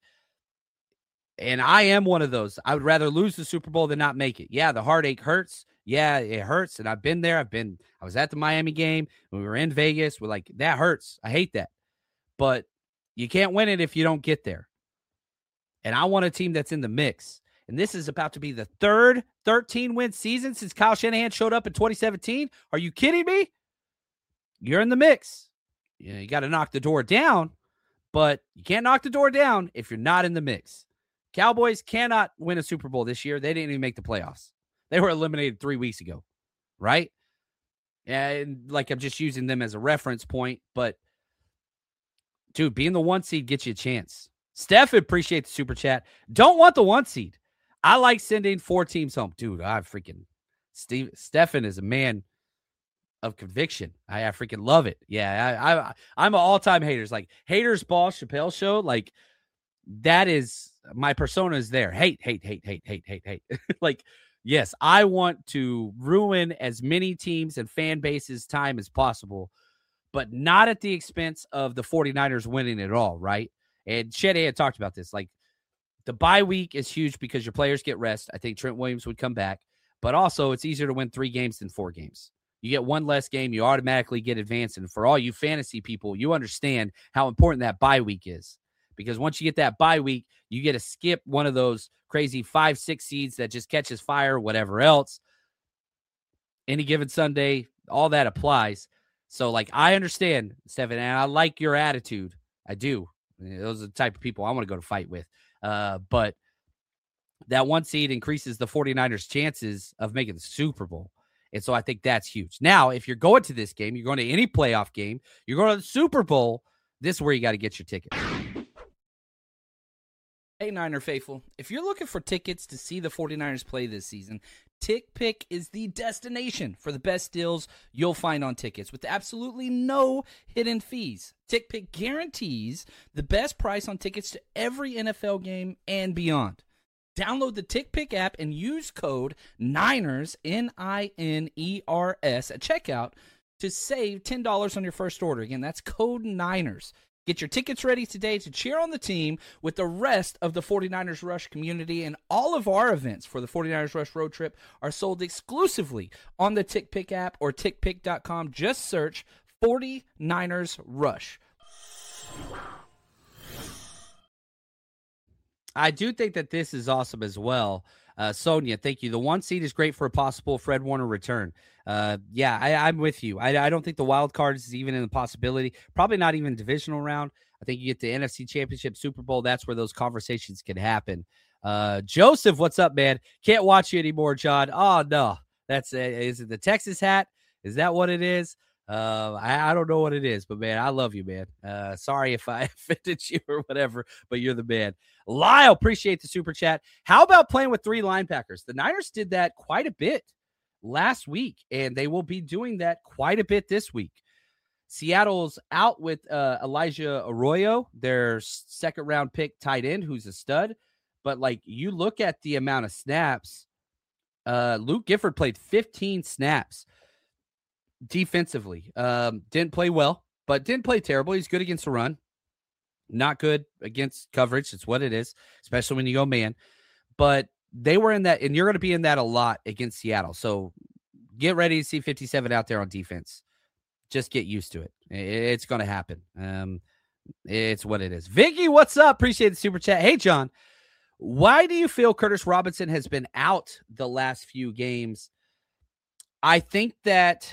and I am one of those. I would rather lose the Super Bowl than not make it. Yeah, the heartache hurts. Yeah, it hurts. And I've been there. I've been, I was at the Miami game when we were in Vegas. We're like, that hurts. I hate that. But you can't win it if you don't get there. And I want a team that's in the mix. And this is about to be the third thirteen-win season since Kyle Shanahan showed up in twenty seventeen. Are you kidding me? You're in the mix. You know, you got to knock the door down, but you can't knock the door down if you're not in the mix. Cowboys cannot win a Super Bowl this year. They didn't even make the playoffs. They were eliminated three weeks ago, right? And like, I'm just using them as a reference point, but dude, being the one seed gets you a chance. Steph, appreciate the super chat. Don't want the one seed. I like sending four teams home. Dude, I freaking Steve Stephen is a man of conviction. I, I freaking love it. Yeah, I, I I'm an all-time haters. Like, haters ball Chappelle show. Like, that is my persona is there. Hate, hate, hate, hate, hate, hate, hate. Like, yes, I want to ruin as many teams and fan bases time as possible, but not at the expense of the 49ers winning it all, right? And Shanahan had talked about this. Like, the bye week is huge because your players get rest. I think Trent Williams would come back, but also it's easier to win three games than four games. You get one less game, you automatically get advanced. And for all you fantasy people, you understand how important that bye week is. Because once you get that bye week, you get to skip one of those crazy five, six seeds that just catches fire, whatever else. Any given Sunday, all that applies. So, like, I understand, Stephen, and I like your attitude. I do. Those are the type of people I want to go to fight with. Uh, but that one seed increases the 49ers' chances of making the Super Bowl. And so I think that's huge. Now, if you're going to this game, you're going to any playoff game, you're going to the Super Bowl, this is where you got to get your ticket. Hey, Niner faithful, if you're looking for tickets to see the 49ers play this season, TickPick is the destination for the best deals you'll find on tickets with absolutely no hidden fees. TickPick guarantees the best price on tickets to every N F L game and beyond. Download the TickPick app and use code Niners, N I N E R S, at checkout to save ten dollars on your first order. Again, that's code Niners. Get your tickets ready today to cheer on the team with the rest of the 49ers Rush community. And all of our events for the 49ers Rush road trip are sold exclusively on the TickPick app or tick pick dot com. Just search forty-niners rush. I do think that this is awesome as well. Uh, Sonia, thank you. The one seed is great for a possible Fred Warner return. Uh, yeah, I, I'm with you. I, I don't think the wild card is even in the possibility. Probably not even divisional round. I think you get the N F C Championship, Super Bowl. That's where those conversations can happen. Uh, Joseph, what's up, man? Can't watch you anymore, John. Oh, no. That's uh, is it the Texas hat? Is that what it is? Uh, I, I don't know what it is, but, man, I love you, man. Uh, sorry if I offended you or whatever, but you're the man. Lyle, appreciate the super chat. How about playing with three linebackers? The Niners did that quite a bit last week, and they will be doing that quite a bit this week. Seattle's out with uh, Elijah Arroyo, their second-round pick tight end, who's a stud. But, like, you look at the amount of snaps, uh, Luke Gifford played fifteen snaps defensively. Um, didn't play well, but didn't play terrible. He's good against the run. Not good against coverage. It's what it is, especially when you go man. But they were in that, and you're going to be in that a lot against Seattle. So get ready to see fifty-seven out there on defense. Just get used to it. It's going to happen. Um, it's what it is. Vicky, what's up? Appreciate the super chat. Hey, John, why do you feel Curtis Robinson has been out the last few games? I think that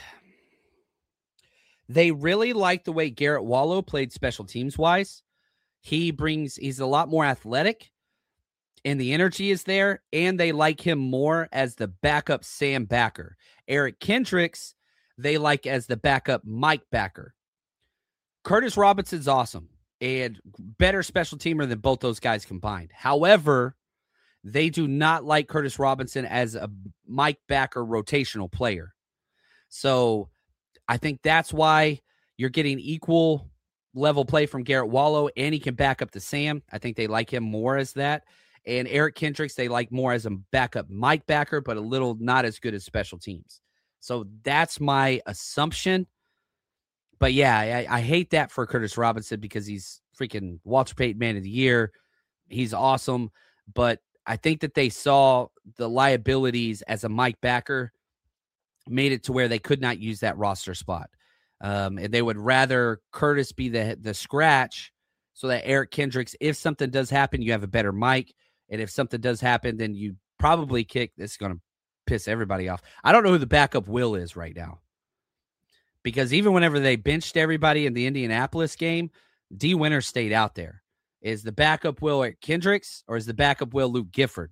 they really like the way Garrett Wallow played special teams wise. He brings, he's a lot more athletic and the energy is there, and they like him more as the backup Sam Backer. Eric Kendricks, they like as the backup Mike Backer. Curtis Robinson's awesome and better special teamer than both those guys combined. However, they do not like Curtis Robinson as a Mike Backer rotational player. So I think that's why you're getting equal level play from Garrett Wallow, and he can back up to Sam. I think they like him more as that. And Eric Kendricks, they like more as a backup Mike Backer, but a little not as good as special teams. So that's my assumption. But yeah, I, I hate that for Curtis Robinson because he's freaking Walter Payton Man of the Year. He's awesome. But I think that they saw the liabilities as a Mike Backer, made it to where they could not use that roster spot. Um, and they would rather Curtis be the the scratch so that Eric Kendricks, if something does happen, you have a better Mike. And if something does happen, then you probably kick. This is going to piss everybody off. I don't know who the backup Will is right now. Because even whenever they benched everybody in the Indianapolis game, D. Winter stayed out there. Is the backup Will Eric Kendricks, or is the backup Will Luke Gifford?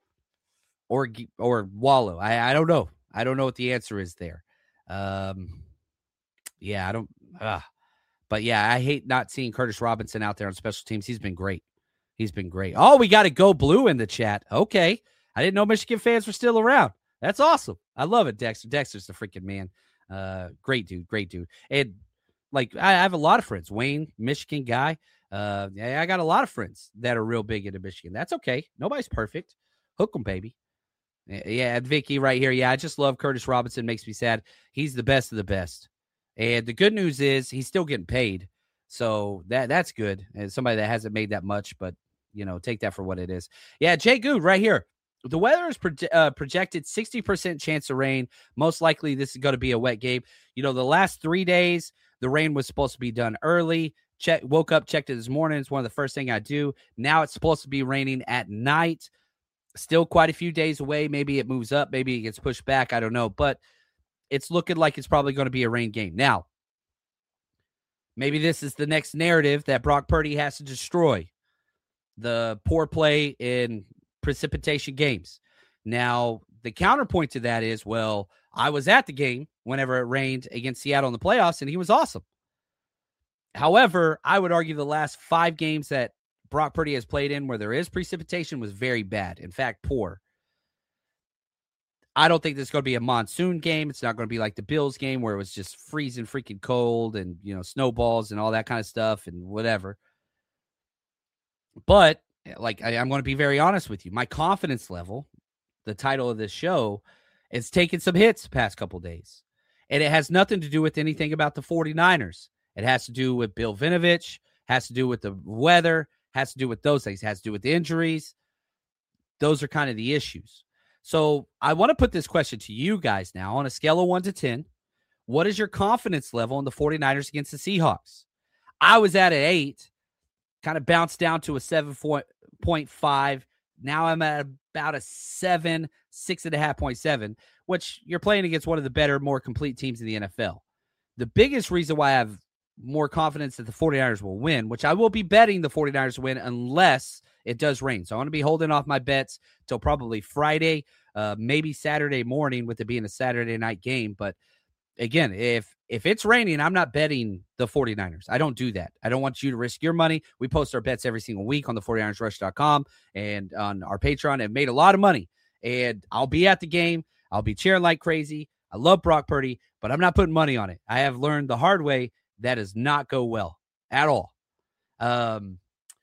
Or or Wallow? I, I don't know. I don't know what the answer is there. Um, yeah, I don't. Uh, but yeah, I hate not seeing Curtis Robinson out there on special teams. He's been great. He's been great. Oh, we got to go blue in the chat. Okay. I didn't know Michigan fans were still around. That's awesome. I love it, Dexter. Dexter's the freaking man. Uh, great dude. Great dude. And like, I have a lot of friends. Wayne, Michigan guy. Uh, I got a lot of friends that are real big into Michigan. That's okay. Nobody's perfect. Hook 'em, baby. Yeah, Vicky right here. Yeah, I just love Curtis Robinson. Makes me sad. He's the best of the best. And the good news is he's still getting paid. So that that's good. As somebody that hasn't made that much, but, you know, take that for what it is. Yeah, Jay Good right here. The weather is proje- uh, projected sixty percent chance of rain. Most likely this is going to be a wet game. You know, the last three days, the rain was supposed to be done early. Check, woke up, checked it this morning. It's one of the first things I do. Now it's supposed to be raining at night. Still quite a few days away. Maybe it moves up. Maybe it gets pushed back. I don't know. But it's looking like it's probably going to be a rain game. Now, maybe this is the next narrative that Brock Purdy has to destroy. The poor play in precipitation games. Now, the counterpoint to that is, well, I was at the game whenever it rained against Seattle in the playoffs, and he was awesome. However, I would argue the last five games that Brock Purdy has played in where there is precipitation was very bad. In fact, poor. I don't think this is going to be a monsoon game. It's not going to be like the Bills game where it was just freezing freaking cold and, you know, snowballs and all that kind of stuff and whatever. But, like, I, I'm going to be very honest with you. My confidence level, the title of this show, is taking some hits the past couple days. And it has nothing to do with anything about the 49ers. It has to do with Bill Vinovich, has to do with the weather, has to do with those things, has to do with the injuries. Those are kind of the issues. So I want to put this question to you guys now on a scale of one to ten. what is your confidence level in the 49ers against the Seahawks? I was at an eight, kind of bounced down to a seven point five. Now I'm at about a seven, six and a half point seven, which you're playing against one of the better, more complete teams in the N F L. The biggest reason why I have more confidence that the 49ers will win, which I will be betting the 49ers to win unless it does rain. So I want to be holding off my bets till probably Friday, uh, maybe Saturday morning with it being a Saturday night game. But again, if if it's raining, I'm not betting the 49ers. I don't do that. I don't want you to risk your money. We post our bets every single week on the 49ers rush dot com and on our Patreon. I've made a lot of money, and I'll be at the game. I'll be cheering like crazy. I love Brock Purdy, but I'm not putting money on it. I have learned the hard way that does not go well at all. Um,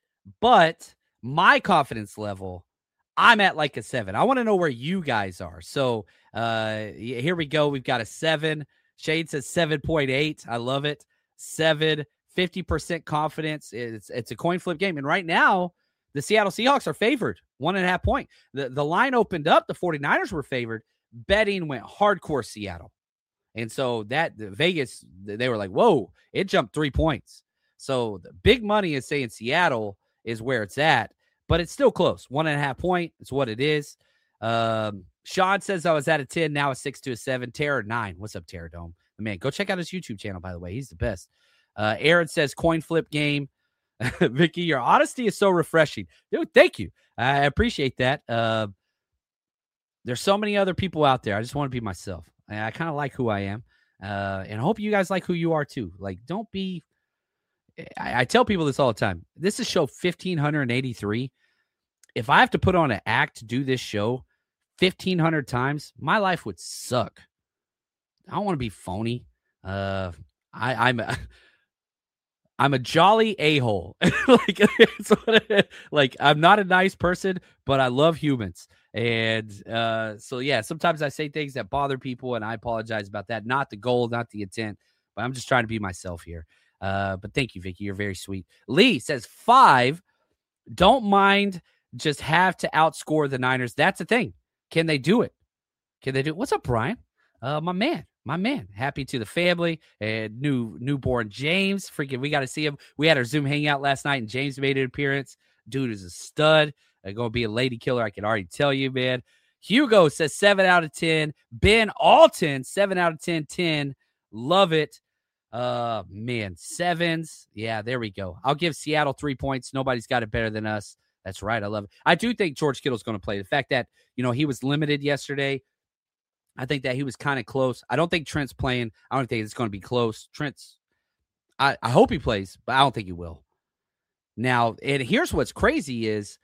but my confidence level, I'm at like a seven. I want to know where you guys are. So uh, here we go. We've got a seven. Shade says seven point eight. I love it. Seven, fifty percent confidence. It's it's a coin flip game. And right now, the Seattle Seahawks are favored. One and a half point. The, the line opened up. The 49ers were favored. Betting went hardcore Seattle. And so that Vegas, they were like, whoa, it jumped three points. So the big money is saying Seattle is where it's at, but it's still close. One and a half point. It's what it is. Um, Sean says I was at a ten, now a six to a seven. Terror nine. What's up, Terror Dome? Man, go check out his YouTube channel, by the way. He's the best. Uh, Aaron says coin flip game. Vicky, your honesty is so refreshing. Dude, thank you. I appreciate that. Uh, there's so many other people out there. I just want to be myself. I, I kind of like who I am. Uh, and I hope you guys like who you are too. Like, don't be, I, I tell people this all the time. This is show fifteen eighty-three. If I have to put on an act to do this show fifteen hundred times, my life would suck. I don't want to be phony. Uh, I, I'm a, I'm a jolly a-hole. like, it's what it, like, I'm not a nice person, but I love humans. And uh, so, yeah, sometimes I say things that bother people, and I apologize about that. Not the goal, not the intent, but I'm just trying to be myself here. Uh, but thank you, Vicky. You're very sweet. Lee says five. Don't mind, just have to outscore the Niners. That's the thing. Can they do it? Can they do it? What's up, Brian? Uh, my man. My man, happy to the family and new newborn James. Freaking, we got to see him. We had our Zoom hangout last night, and James made an appearance. Dude is a stud. Uh, going to be a lady killer. I can already tell you, man. Hugo says seven out of ten. Ben Alton, seven out of ten, ten. Love it. Uh, man, sevens. Yeah, there we go. I'll give Seattle three points. Nobody's got it better than us. That's right. I love it. I do think George Kittle's going to play. The fact that, you know, he was limited yesterday, I think that he was kind of close. I don't think Trent's playing. I don't think it's going to be close. Trent's, I, I hope he plays, but I don't think he will. Now, and here's what's crazy is,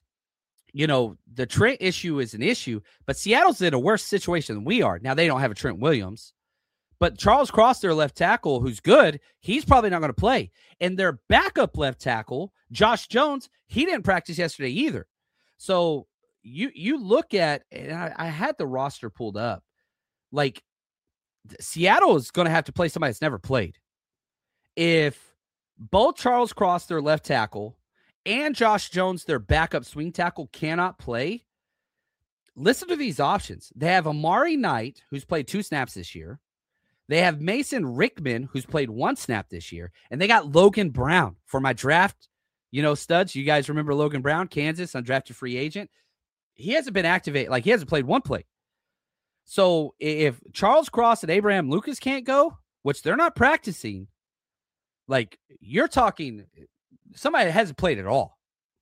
you know, the Trent issue is an issue, but Seattle's in a worse situation than we are. Now, they don't have a Trent Williams, but Charles Cross, their left tackle, who's good, he's probably not going to play. And their backup left tackle, Josh Jones, he didn't practice yesterday either. So you you look at, and I, I had the roster pulled up, like Seattle is going to have to play somebody that's never played. If both Charles Cross, their left tackle, and Josh Jones, their backup swing tackle, cannot play, listen to these options. They have Amari Knight, who's played two snaps this year. They have Mason Rickman, who's played one snap this year. And they got Logan Brown for my draft, you know, studs. You guys remember Logan Brown, Kansas, undrafted free agent? He hasn't been activated. Like, he hasn't played one play. So if Charles Cross and Abraham Lucas can't go, which they're not practicing, like, you're talking somebody that hasn't played at all.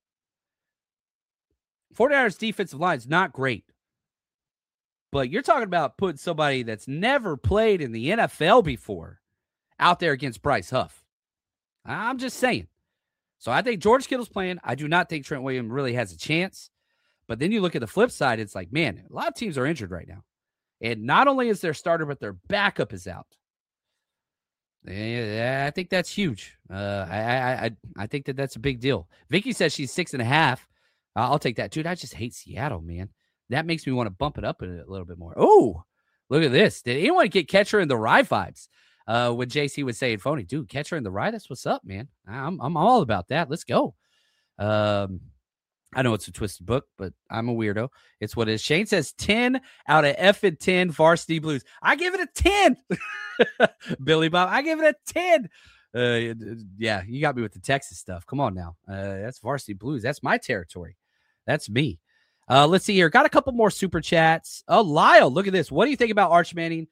49ers defensive line is not great. But you're talking about putting somebody that's never played in the N F L before out there against Bryce Huff. I'm just saying. So I think George Kittle's playing. I do not think Trent Williams really has a chance. But then you look at the flip side, it's like, man, a lot of teams are injured right now. And not only is their starter, but their backup is out. Yeah, I think that's huge. Uh, I, I I I think that that's a big deal. Vicky says she's six and a half. Uh, I'll take that. Dude, I just hate Seattle, man. That makes me want to bump it up a, a little bit more. Oh, look at this. Did anyone get Catcher in the Rye vibes? Uh, when J C was saying phony, dude, Catcher in the Rye, that's what's up, man. I'm I'm all about that. Let's go. Um, I know it's a twisted book, but I'm a weirdo. It's what it is. Shane says ten out of F and ten Varsity Blues. I give it a ten. Billy Bob, I give it a ten. Uh, yeah, you got me with the Texas stuff. Come on now. Uh, that's Varsity Blues. That's my territory. That's me. Uh, let's see here. Got a couple more super chats. Oh, Lyle, look at this. What do you think about Arch Manning?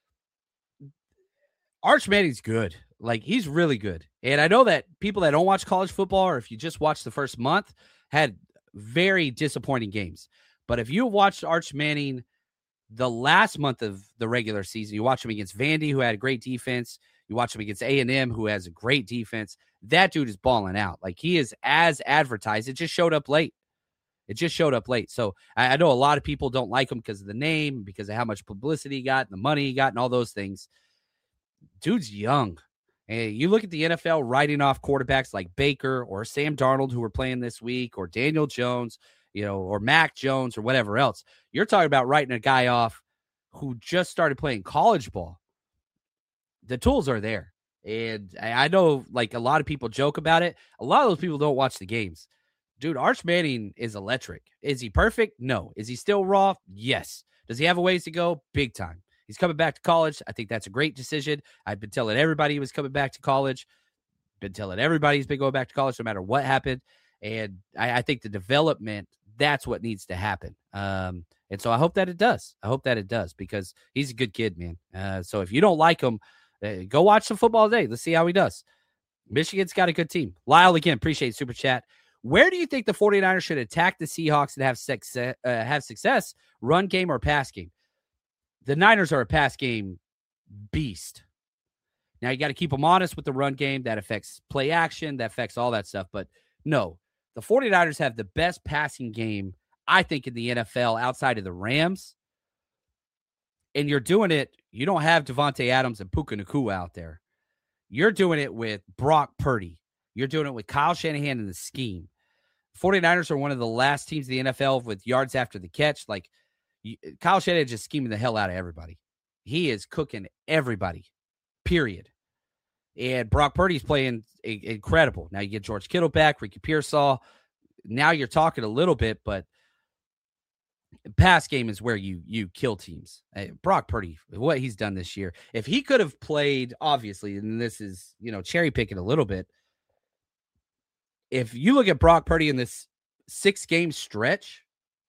Arch Manning's good. Like, he's really good. And I know that people that don't watch college football, or if you just watch the first month, had very disappointing games. But if you watched Arch Manning the last month of the regular season, you watch him against Vandy, who had a great defense. You watch him against A and M, who has a great defense. That dude is balling out. Like, he is as advertised. It just showed up late. It just showed up late. So I, I know a lot of people don't like him because of the name, because of how much publicity he got, and the money he got, and all those things. Dude's young. And you look at the N F L writing off quarterbacks like Baker or Sam Darnold, who are playing this week, or Daniel Jones, you know, or Mac Jones, or whatever else. You're talking about writing a guy off who just started playing college ball. The tools are there. And I know, like, a lot of people joke about it. A lot of those people don't watch the games. Dude, Arch Manning is electric. Is he perfect? No. Is he still raw? Yes. Does he have a ways to go? Big time. He's coming back to college. I think that's a great decision. I've been telling everybody he was coming back to college. Been telling everybody he's been going back to college no matter what happened. And I, I think the development, that's what needs to happen. Um, and so I hope that it does. I hope that it does, because he's a good kid, man. Uh, so if you don't like him, uh, go watch some football today. Let's see how he does. Michigan's got a good team. Lyle, again, appreciate Super Chat. Where do you think the 49ers should attack the Seahawks and have success, uh, have success, run game or pass game? The Niners are a pass game beast. Now, you got to keep them honest with the run game. That affects play action. That affects all that stuff. But no, the 49ers have the best passing game, I think, in the N F L outside of the Rams. And you're doing it. You don't have Devontae Adams and Puka Nacua out there. You're doing it with Brock Purdy. You're doing it with Kyle Shanahan in the scheme. 49ers are one of the last teams in the N F L with yards after the catch. Like, Kyle Shanahan just scheming the hell out of everybody. He is cooking everybody, period. And Brock Purdy's playing incredible. Now you get George Kittle back, Ricky Pearsall. Now you're talking a little bit, but pass game is where you you kill teams. Brock Purdy, what he's done this year. If he could have played, obviously, and this is, you know, cherry picking a little bit. If you look at Brock Purdy in this six-game stretch,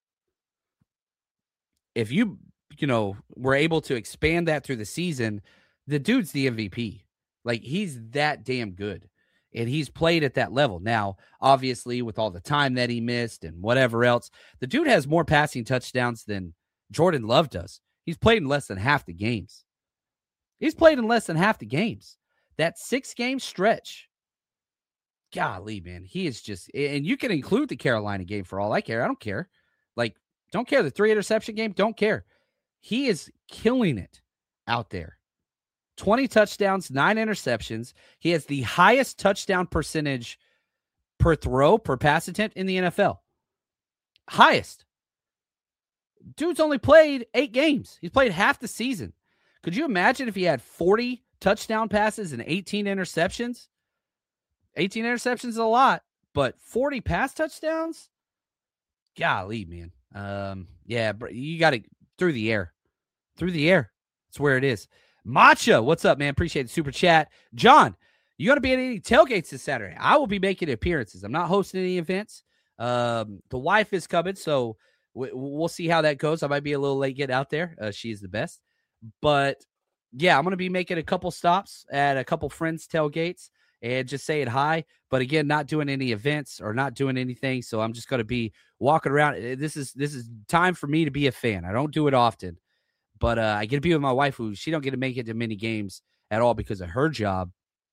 if you, you know, were able to expand that through the season, the dude's the M V P. Like, he's that damn good. And he's played at that level. Now, obviously, with all the time that he missed and whatever else, the dude has more passing touchdowns than Jordan Love does. He's played in less than half the games. He's played in less than half the games. That six-game stretch, golly, man, he is just, and you can include the Carolina game for all I care. I don't care. Like, don't care. The three interception game, don't care. He is killing it out there. twenty touchdowns, nine interceptions. He has the highest touchdown percentage per throw, per pass attempt in the N F L. Highest. Dude's only played eight games. He's played half the season. Could you imagine if he had forty touchdown passes and eighteen interceptions? eighteen interceptions is a lot, but forty pass touchdowns? Golly, man. Um, yeah, you got to through the air. Through the air. That's where it is. Matcha, what's up, man? Appreciate the super chat. John, you going to be at any tailgates this Saturday? I will be making appearances. I'm not hosting any events. Um, the wife is coming, so we, we'll see how that goes. I might be a little late getting out there. Uh, she's the best. But, yeah, I'm going to be making a couple stops at a couple friends' tailgates and just saying hi. But, again, not doing any events or not doing anything, so I'm just going to be walking around. This is this is time for me to be a fan. I don't do it often. But uh, I get to be with my wife, who she don't get to make it to many games at all because of her job.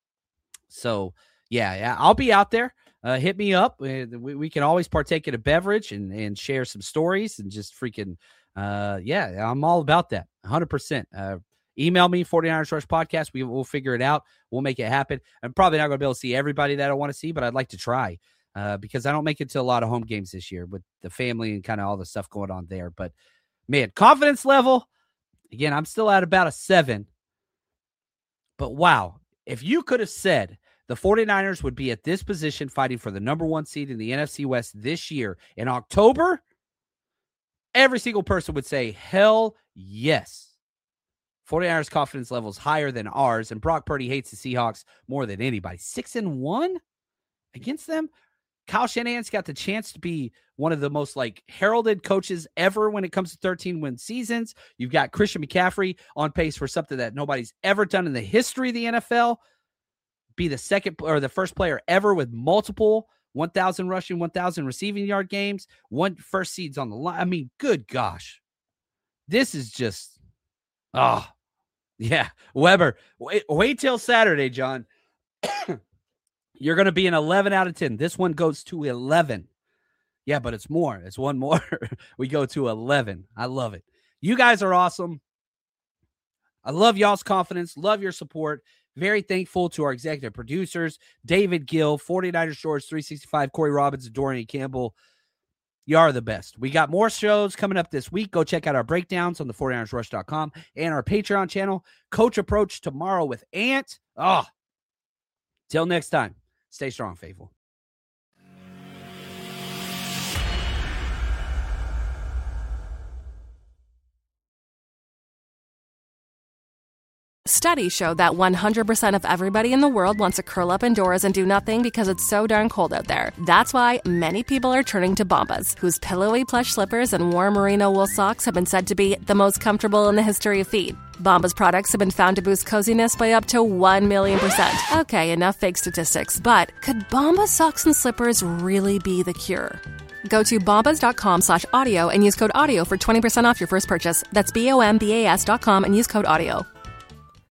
So, yeah, yeah I'll be out there. Uh, hit me up. We, we can always partake in a beverage and, and share some stories and just freaking, uh, yeah, I'm all about that. one hundred percent. Uh, email me, 49ers Rush Podcast. We, we'll figure it out. We'll make it happen. I'm probably not going to be able to see everybody that I want to see, but I'd like to try uh, because I don't make it to a lot of home games this year with the family and kind of all the stuff going on there. But, man, confidence level. Again, I'm still at about a seven. But wow, if you could have said the 49ers would be at this position fighting for the number one seed in the N F C West this year in October, every single person would say, hell yes. 49ers confidence level is higher than ours, and Brock Purdy hates the Seahawks more than anybody. Six and one against them. Kyle Shanahan's got the chance to be one of the most like heralded coaches ever when it comes to thirteen win seasons. You've got Christian McCaffrey on pace for something that nobody's ever done in the history of the N F L. Be the second or the first player ever with multiple one thousand rushing, one thousand receiving yard games. One first seeds on the line. I mean, good gosh. This is just, oh, yeah. Weber, wait, wait till Saturday, John. You're going to be an eleven out of ten. This one goes to eleven. Yeah, but it's more. It's one more. We go to eleven. I love it. You guys are awesome. I love y'all's confidence. Love your support. Very thankful to our executive producers, David Gill, 49ers Shorts, three sixty-five, Corey Robbins, and Dorian Campbell. You are the best. We got more shows coming up this week. Go check out our breakdowns on the 49ers rush dot com and our Patreon channel. Coach Approach tomorrow with Ant. Oh, till next time. Stay strong, faithful. Studies show that one hundred percent of everybody in the world wants to curl up indoors and do nothing because it's so darn cold out there. That's why many people are turning to Bombas, whose pillowy plush slippers and warm merino wool socks have been said to be the most comfortable in the history of feet. Bombas products have been found to boost coziness by up to one million percent. Okay, enough fake statistics, but could Bombas socks and slippers really be the cure? Go to bombas.com slash audio and use code audio for twenty percent off your first purchase. That's B O M B A S dot com and use code audio.